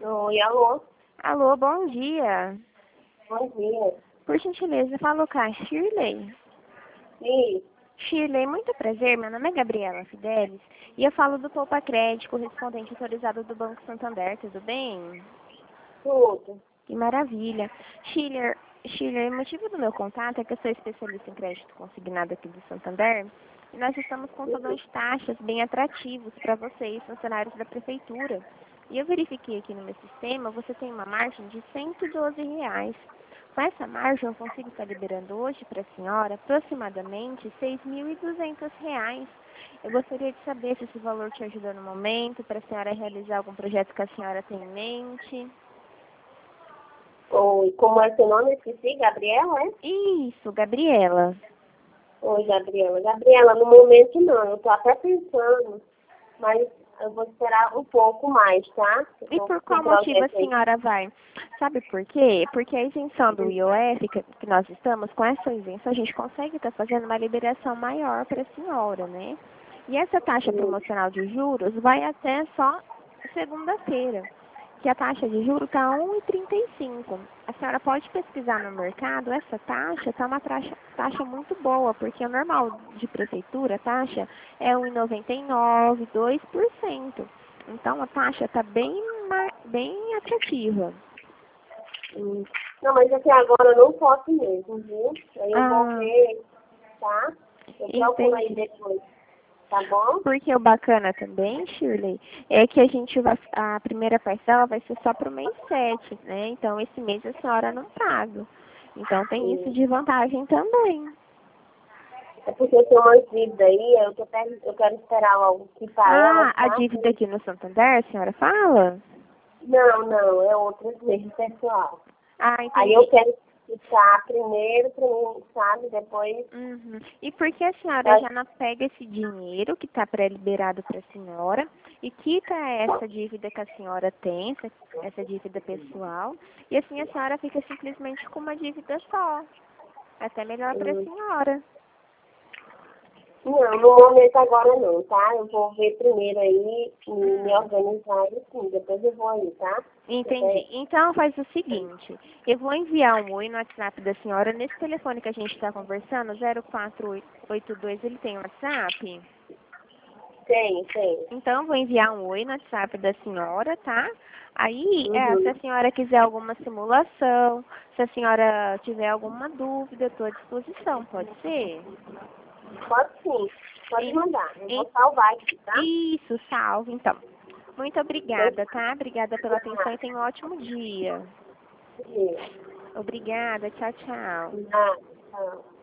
Oi, alô. Alô, bom dia. Bom dia. Por gentileza, falo com a Shirley. Sim, Shirley, muito prazer. Meu nome é Gabriela Fidelis e eu falo do Poupa Crédito, correspondente autorizado do Banco Santander. Tudo bem? tudo. Que maravilha. Shirley, o motivo do meu contato é que eu sou especialista em crédito consignado aqui do Santander e nós estamos com plano de taxas bem atrativos para vocês, funcionários da prefeitura. E eu verifiquei aqui no meu sistema, você tem uma margem de R$ 112. Com essa margem, eu consigo estar liberando hoje para a senhora aproximadamente R$ 6.200. Eu gostaria de saber se esse valor te ajuda no momento, para a senhora realizar algum projeto que a senhora tem em mente. Oi, como é seu nome? Esqueci, Gabriela, é? Isso, Gabriela. Oi, Gabriela. Gabriela, no momento não, eu tô até pensando, mas eu vou esperar um pouco mais, tá? Eu E tô por com um qual motivo a projeto aí. senhora vai? Sabe por quê? Porque a isenção do IOF que nós estamos, com essa isenção, a gente consegue estar fazendo uma liberação maior para a senhora, né? E essa taxa Hum, promocional de juros vai até só segunda-feira, que a taxa de juros está 1,35. A senhora pode pesquisar no mercado, essa taxa está uma taxa muito boa, porque o normal de prefeitura, a taxa é 1,99, 2%. Então a taxa está bem atrativa. hum. Não, mas aqui agora eu não posso mesmo, viu? Aí eu vou Ah, ver, tá? Eu procuro aí entendi. depois, tá bom? Porque o bacana também, Shirley, é que a primeira parcela vai ser só para o mês 7, né? Então esse mês a senhora não paga. Então tem isso Hum. de vantagem também. É porque eu tenho uma dívida aí, eu quero esperar logo quitar ela, Ah, a tá? dívida aqui no Santander, a senhora fala? Não, não, é outras vezes, pessoal. Ah, Aí eu entendi. quero quitar primeiro pra mim, sabe? Depois. Uhum. E por que a senhora já não pega esse dinheiro que está pré-liberado para a senhora e quita essa dívida que a senhora tem, essa dívida pessoal, e assim a senhora fica simplesmente com uma dívida só. É até melhor para a hum, senhora. Não, no momento agora não, tá? Eu vou ver primeiro aí e me organizar e sim, depois eu vou aí, tá? Entendi. Até- Então faz o seguinte, eu vou enviar um oi no WhatsApp da senhora, nesse telefone que a gente está conversando, 0482, ele tem WhatsApp? Tem. Então, vou enviar um oi no WhatsApp da senhora, tá? Aí, se Uhum. a senhora quiser alguma simulação, se a senhora tiver alguma dúvida, estou à disposição, pode ser? Pode sim, pode Em- mandar. Eu vou em- salvar aqui, tá? Isso, salve, então. Muito Pois obrigada, tá? Obrigada pela atenção e tenha um ótimo dia. sim. Obrigada, tchau, tchau. Ah, ah.